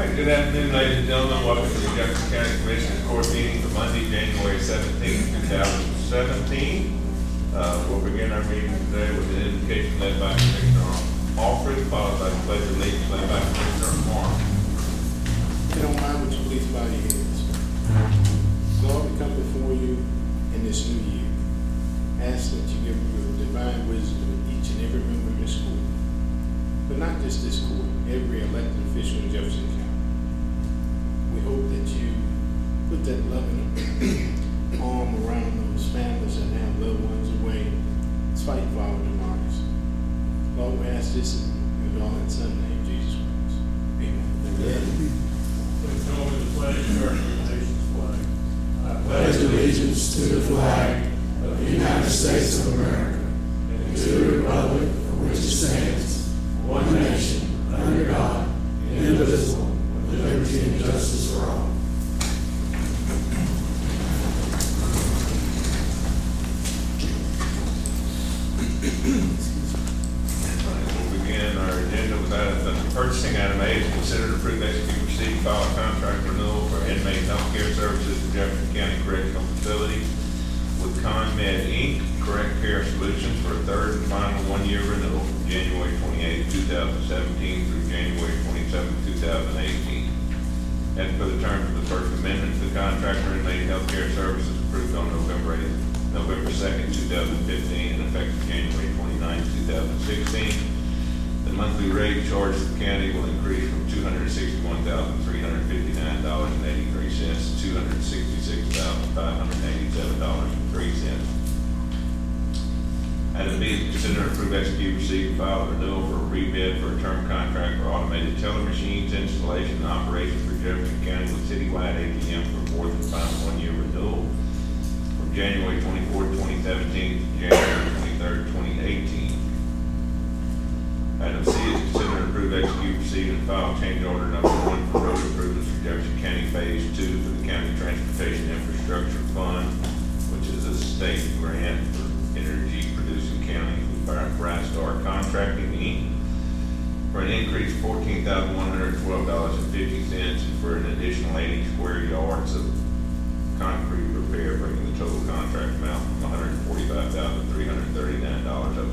right, good afternoon, ladies and gentlemen. Welcome to the Jefferson County Commissioners Court meeting for Monday, January 17th, 2017. We'll begin our meeting today with an invocation led by Commissioner Alfred, followed by the pledge of allegiance led by Commissioner Moore. If you don't mind, would you please bow your heads? Lord, we come before you in this new year. Ask that you give your divine wisdom to each and every member of this court. But not just this court, every elected official in Jefferson County. We hope that you put that loving arm around those families that have loved ones away, fighting for our democracy. Lord, we ask this in your darling Son's name, Jesus Christ. Amen. Please join me in the pledge of our nation's flag. I pledge allegiance to the flag of the United States of America and to the republic for which it stands, one nation, under God, indivisible, with liberty and justice for all. We'll begin our agenda with items purchasing. Item A is consider to approve, execute, receive, file a contract renewal for inmate health care services for Jefferson County Correctional Facility with ConMed Inc. Correct Care Solutions for a third and final one-year renewal from January 28, 2017 through January 27, 2018. As per the terms of the First Amendment to the contract for inmate health care services approved on November 2nd, 2015 and effective January 29, 2016, the monthly rate charged to the county will increase from $261,359.83 to $266,587.03. Item B is consider and approve, execute, receive, and file a renewal for a rebid for a term contract for automated teller machines installation and operation for Jefferson County with citywide ATM for fourth and final one-year renewal from January 24, 2017 to January 23, 2018. Item C is consider and approve, execute, receive, and file change order number 1 for road improvements for Jefferson County Phase 2 for the County Transportation Infrastructure Fund, which is a state grant for energy producing counties with Brightstar Contracting Inc. for an increase of $14,112.50 and for an additional 80 square yards of concrete repair, bringing the total contract amount from $145,339 up to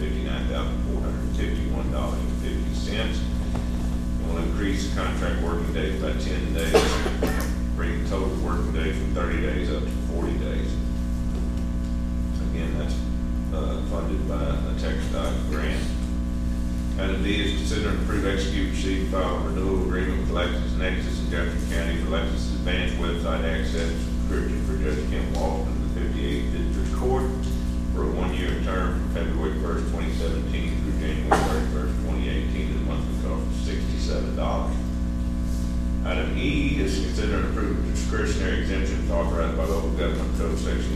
$159,451.50. We'll increase the contract working days by 10 days, bringing the total working days from 30 days up to 40 days. Again, that's funded by a TxDOT grant. Item D is consider and approve, execute, receive, and file a renewal agreement with LexisNexis in Jefferson County for Lexis Advanced Website Access subscription for Judge Kim Walton in the 58th District Court for a one-year term from February 1st, 2017 through January 31st, 2018 at a monthly cost of $67. Item E is consider and approve discretionary exemptions authorized by Local Government Code Section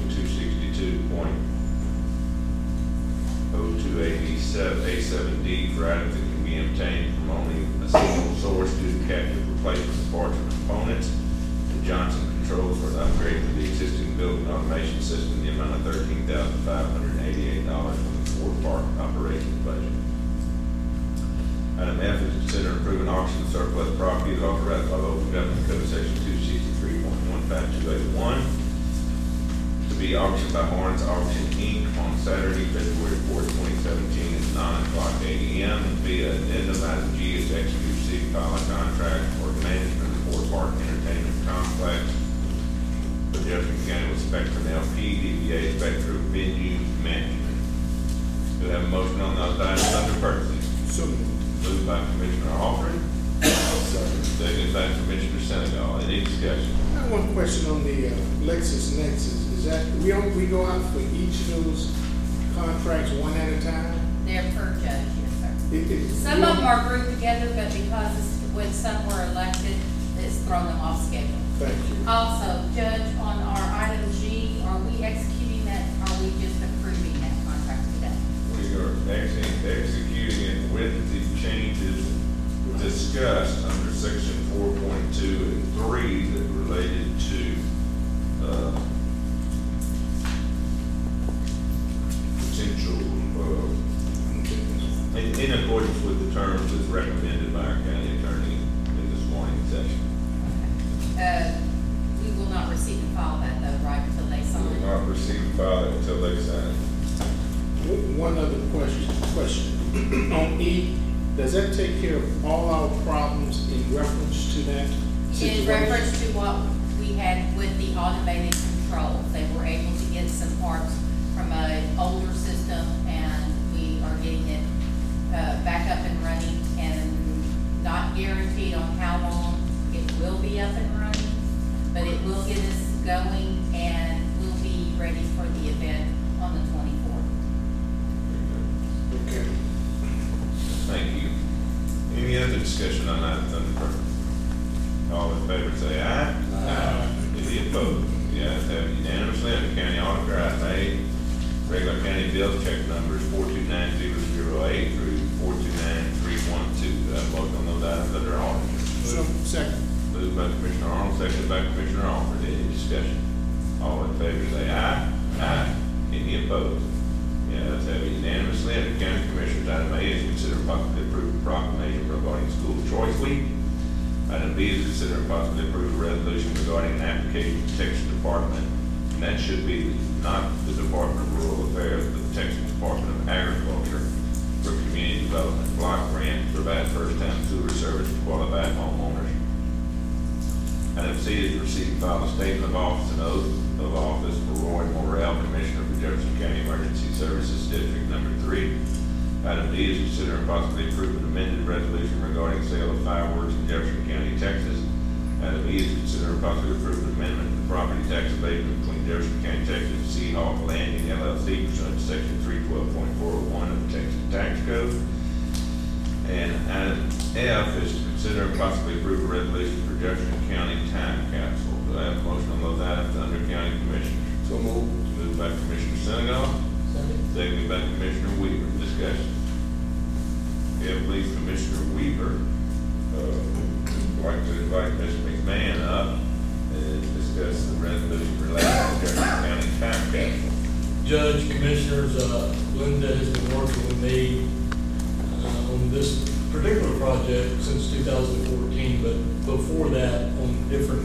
262.02A7D for items that can be obtained from only a single source due to captive replacement of parts or components. The Johnson Controls for an upgrade to the existing building automation system in the amount of $13,588 from the Ford Park operations budget. Item F is consider and approve an auction of surplus property as authorized by Local Government Code Section 263.15281 to be auctioned by Horns Auction Inc. on Saturday, February 4, 2017 at 9:00 a.m. via addendum. Item G is execute, receive, file a contract for management of the Ford Park Entertainment Complex for Jefferson County with Spectrum LP, DBA Spectrum Venue Management. Do we have a motion on those items under purchasing? So Moved by Commissioner Alfred, seconded by Commissioner Senegal. Any discussion? I have one question on the LexisNexis. Is that we go out for each of those contracts one at a time? They're per judge, yes, sir. Some of them are grouped together, but because when some were elected, it's thrown them off schedule. Thank you. Also, Judge, on our item G, are we executing that, or are we just approving that contract today? We are executing it with the changes discussed under section 4.2 and 3 that related to potential in accordance with the terms as recommended by our county attorney in this morning's file that though, right, until they sign Will it? not receive and file it until they sign. One other question. On E, does that take care of all our problems in reference to that situation? In reference to what we had with the automated controls, they were able to get some parts from an older system, and we are getting it back up and running, and not guaranteed on how long it will be up and running, but it will get us going, and we'll be ready for the event on the 24th. Okay. Thank you. Any other discussion on item number? All in favor say aye. Aye. Any opposed? The ayes have it unanimously. Under County Auditor, item A, regular county bill check numbers 429008 through 429312. Do I have a motion on those items under auditor? So, second. Moved by Commissioner Arnold, seconded by Commissioner Alford. Any discussion? All in favor say aye. Aye. Any opposed? The ayes have it unanimously. Under County Commissioners, item A is consider possibly approve a proclamation regarding School Choice Week. Item B is consider possibly approve a resolution regarding an application to Texas Department, and that should be not the Department of Rural Affairs, but the Texas Department of Agriculture for Community Development Block Grant to provide first-time sewer service to qualified homeowners. Item C is receive and file a statement of office and oath of office for Roy Morrell, Commissioner for Jefferson County Emergency Services District Number 3. Item D is consider and possibly approve an amended resolution regarding sale of fireworks in Jefferson County, Texas. Item E is consider and possibly approve an amendment to the property tax abatement between Jefferson County, Texas and Seahawk Landing LLC pursuant to section 312.401 of the Texas Tax Code. And item F is to consider and possibly approve a resolution for Jefferson County time capsule. Do I have a motion on those items under County Commissioners? So moved. Moved by Commissioner Senegal, seconded by Commissioner Weaver. Discussion. Yeah, please, Commissioner Weaver. I'd like to invite Mr. McMahon up and discuss the resolution related to Jefferson County time capsule. Judge, Commissioners, Linda has been working with me on this particular project since 2014, but before that on different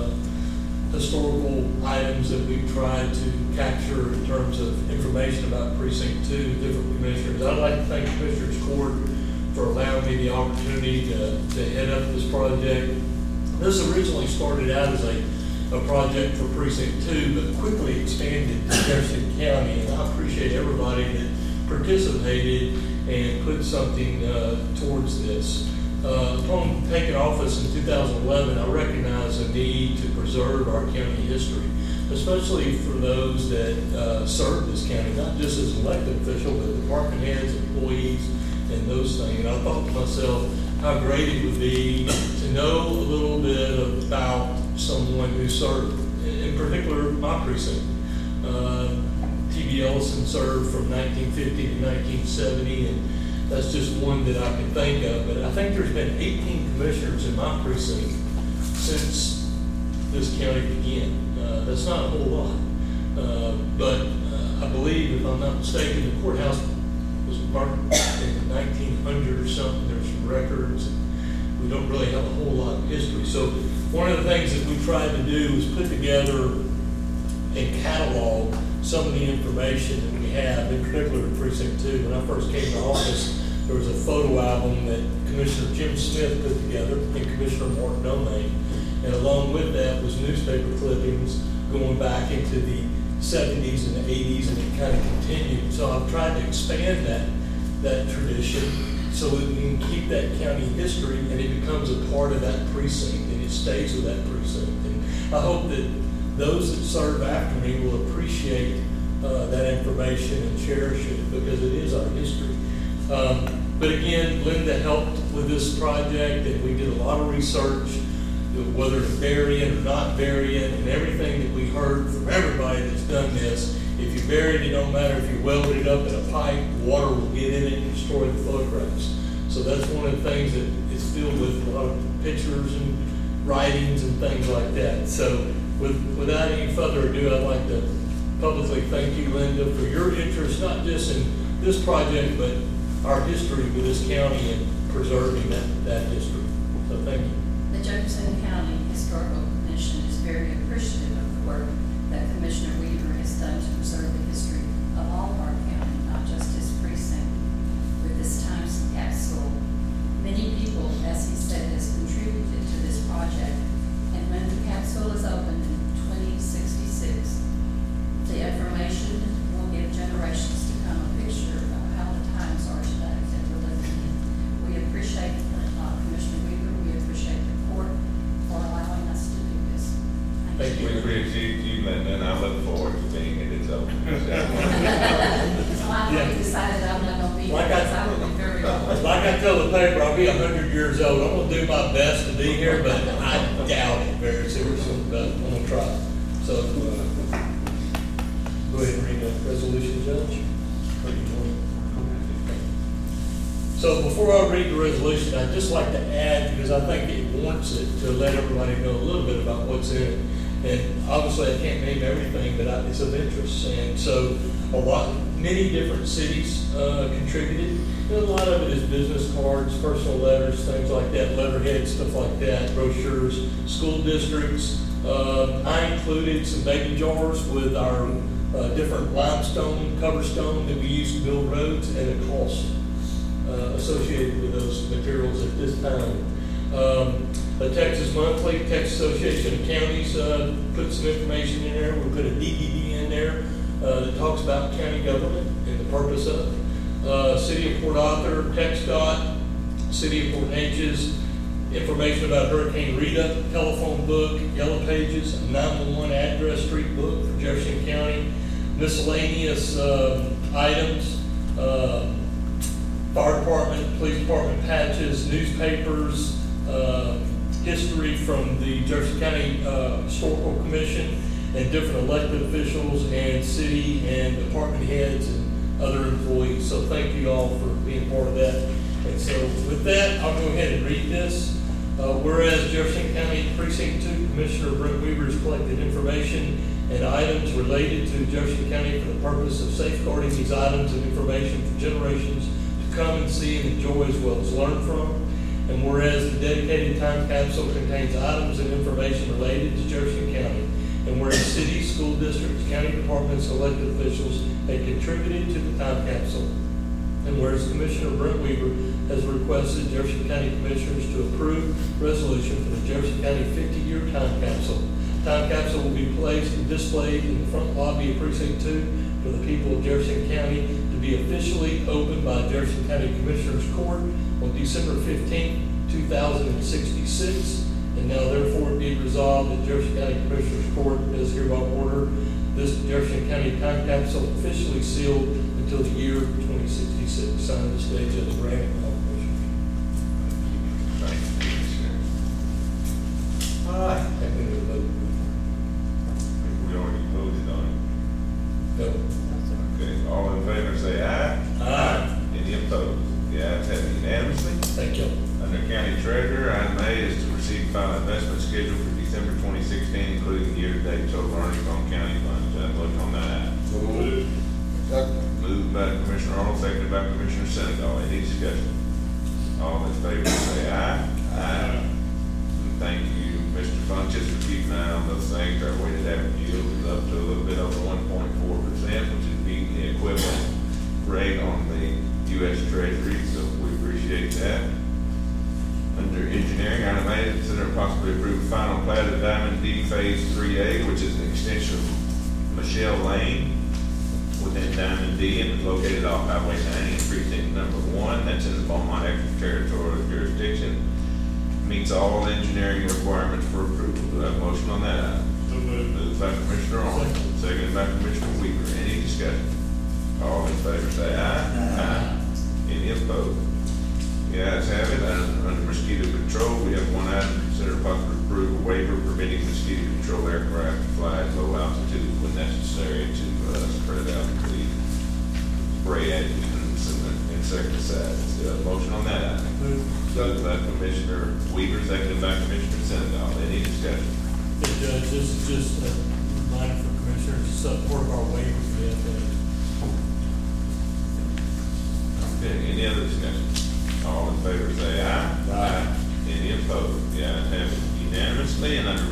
historical items that we've tried to capture in terms of information about Precinct 2, different commissioners. I'd like to thank Commissioners Court for allowing me the opportunity to head up this project. This originally started out as a project for Precinct 2, but quickly expanded to Jefferson County, and I appreciate everybody that participated and put something towards this. Upon taking office in 2011, I recognized the need to preserve our county history, especially for those that serve this county, not just as an elected official, but department heads, employees, and those things. And I thought to myself how great it would be to know a little bit about someone who served, in particular my precinct. T.B. Ellison served from 1950 to 1970, and that's just one that I can think of. But I think there's been 18 commissioners in my precinct since this county began. That's not a whole lot. But I believe, if I'm not mistaken, the courthouse was marked in 1900 or something. There's some records. We don't really have a whole lot of history. So one of the things that we tried to do was put together and catalog some of the information that we have, in particular in Precinct 2. When I first came to office, there was a photo album that Commissioner Jim Smith put together and Commissioner Mark Domain. And along with that was newspaper clippings going back into the 70s and the 80s, and it kind of continued. So I've tried to expand that tradition so that we can keep that county history and it becomes a part of that precinct and it stays with that precinct. And I hope that those that serve after me will appreciate that information and cherish it, because it is our history. But again, Linda helped with this project, and we did a lot of research, whether to bury it or not bury it, and everything that we heard from everybody that's done this. If you bury it, it don't matter if you welded it up in a pipe, water will get in it and destroy the photographs. So that's one of the things that is filled with a lot of pictures and writings and things like that. So without any further ado, I'd like to publicly thank you, Linda, for your interest, not just in this project, but our history with this county and preserving that history. So thank you. The Jefferson County Historical Commission is very appreciative of the work that Commissioner Weaver has done to preserve the history of all of our county, not just his precinct. With this time capsule, many people, as he said, has contributed to this project. And when the capsule is opened in 2066, the information will give generations to come a picture of how the times are today that we're living in. We appreciate Commissioner Weaver. We appreciate the court for allowing us to do this. Thank We appreciate you, and then I look forward to being at its open. So I've already decided I'm not gonna be here Like because I will be very old. Like I tell the paper, I'll be 100 years old. I'm gonna do my best to be here, but I doubt it very seriously, but I'm gonna try. So, go ahead and read the resolution, Judge. Or do you want- So before I read the resolution, I'd just like to add, because I think it warrants it, to let everybody know a little bit about what's in it. And obviously I can't name everything, but it's of interest. And so many different cities contributed. And a lot of it is business cards, personal letters, things like that, letterheads, stuff like that, brochures, school districts. I included some baby jars with our different limestone, cover stone that we use to build roads, and a cost associated with those materials at this time. A Texas Monthly, Texas Association of Counties put some information in there. We put a DVD in there that talks about county government and the purpose of it. City of Port Arthur, TxDOT, City of Port Neches, information about Hurricane Rita, telephone book, yellow pages, 911 address street book for Jefferson County, miscellaneous items, fire department, police department patches, newspapers, history from the Jefferson County Historical Commission, and different elected officials and city and department heads and other employees. So thank you all for being part of that. And so with that, I'll go ahead and read this. Whereas Jefferson County Precinct 2 Commissioner Brent Weaver has collected information and items related to Jefferson County for the purpose of safeguarding these items and information for generations to come and see and enjoy as well as learn from. And whereas the dedicated time capsule contains items and information related to Jefferson County, and whereas cities, school districts, county departments, elected officials have contributed to the time capsule, and whereas Commissioner Brent Weaver has requested Jefferson County Commissioners to approve resolution for the Jefferson County 50-year time capsule. Time capsule will be placed and displayed in the front lobby of Precinct 2 for the people of Jefferson County to be officially opened by Jefferson County Commissioners Court on December 15, 2066. And now therefore be resolved that Jefferson County Commissioners Court is hereby order this Jefferson County time capsule officially sealed until the year 2066. Signed this day, Judge Grant and all commissioners. Thank you, Commissioner. Happy to vote. We already voted on No. it. Okay, all in favor say aye. Aye. Any opposed? The ayes have it unanimously. Thank you. Under County Treasurer, item A is to receive and file investment schedule for December 2016, including year-to-date total earnings on county funds. I vote on that item. Moved by Commissioner Arnold, seconded by Commissioner Senegal. Any discussion? All in favor say aye. Aye. And thank you, Mr. Funches, for keeping an eye on those things. Our weighted average yield is up to a little bit over 1.4%, which is beating the equivalent rate on the U.S. Treasury, so we appreciate that. Under engineering, item A, consider and possibly approve the final plat of Diamond D Phase 3A, which is an extension of Michelle Lane within Diamond D and is located off Highway 90 in precinct number 1. That's in the Beaumont extraterritorial jurisdiction. Meets all engineering requirements for approval. Do I have a motion on that item? Moved by Commissioner Arnold, seconded by Commissioner Weaver. Any discussion? All in favor say aye. Aye. Any opposed? The ayes have it. Under mosquito control, we have one item, consider possible approval waiver permitting mosquito control aircraft to fly at low altitude when necessary to spread out the spray agents and insecticides. Motion on that item. Moved by Commissioner Weaver, seconded by Commissioner Senegal. Any discussion? Hey, Judge, this is just a reminder for commissioners to support our waiver for the FAA. Okay, any other discussion? All in favor say aye. Aye. Any opposed? The ayes have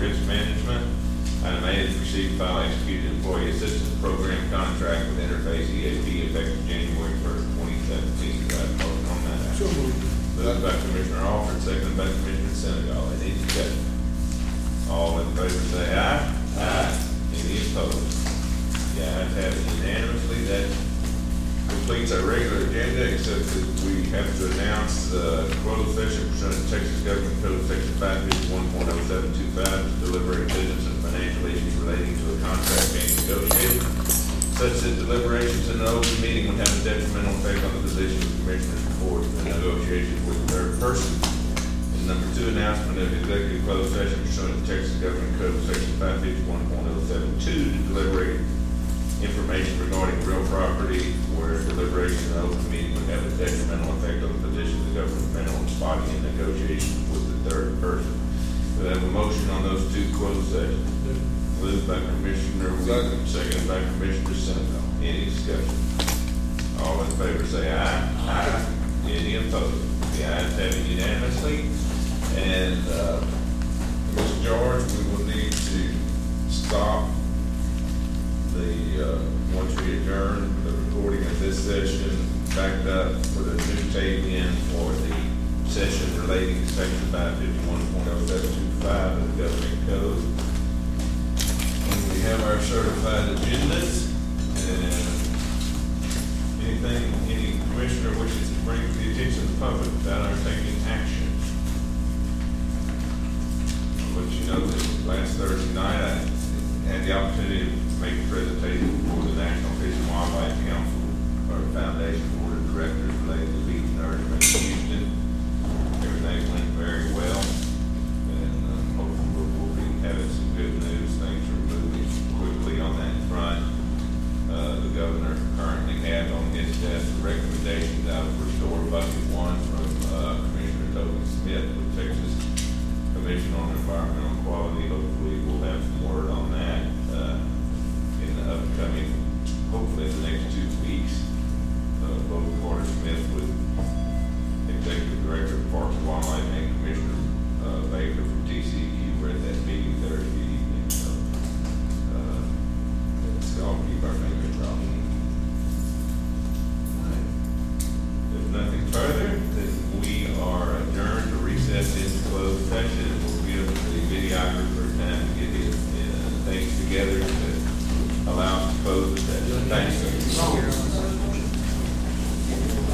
risk management. Item A is receive, file, execute employee assistance program contract with Interface EAP effective January 1st, 2017. Do I have a motion on that? So moved. Moved by Commissioner Alford, seconded by Commissioner Senegal. Any discussion? All in favor say aye. Aye. Any opposed? The ayes have it unanimously. That completes our regular agenda, except that we have to announce the closed session pursuant to Texas Government Code Section 551.0725 to deliberate business and financial issues relating to a contract being negotiated, such that deliberations in an open meeting would have a detrimental effect on the position of the commissioners before the negotiations with the third person. And number two, announcement of executive closed session pursuant to Texas Government Code Section 551.072 to deliberate information regarding real property where deliberation in an open meeting would have a detrimental effect on the position of the governmental body in negotiations with the third person. Do I have a motion on those two closed sessions? Moved by Commissioner Williams, seconded by Commissioner Senegal. Any discussion? All in favor say aye. Aye. Any opposed? The ayes have it unanimously. And, Mr. George, we will need to stop once we adjourn the recording of this session, backed up, put a new tape in for the session relating to Section 551.0725 of the Governing Code. And we have our certified agendas, and any commissioner wishes to bring to the attention of the public without our taking action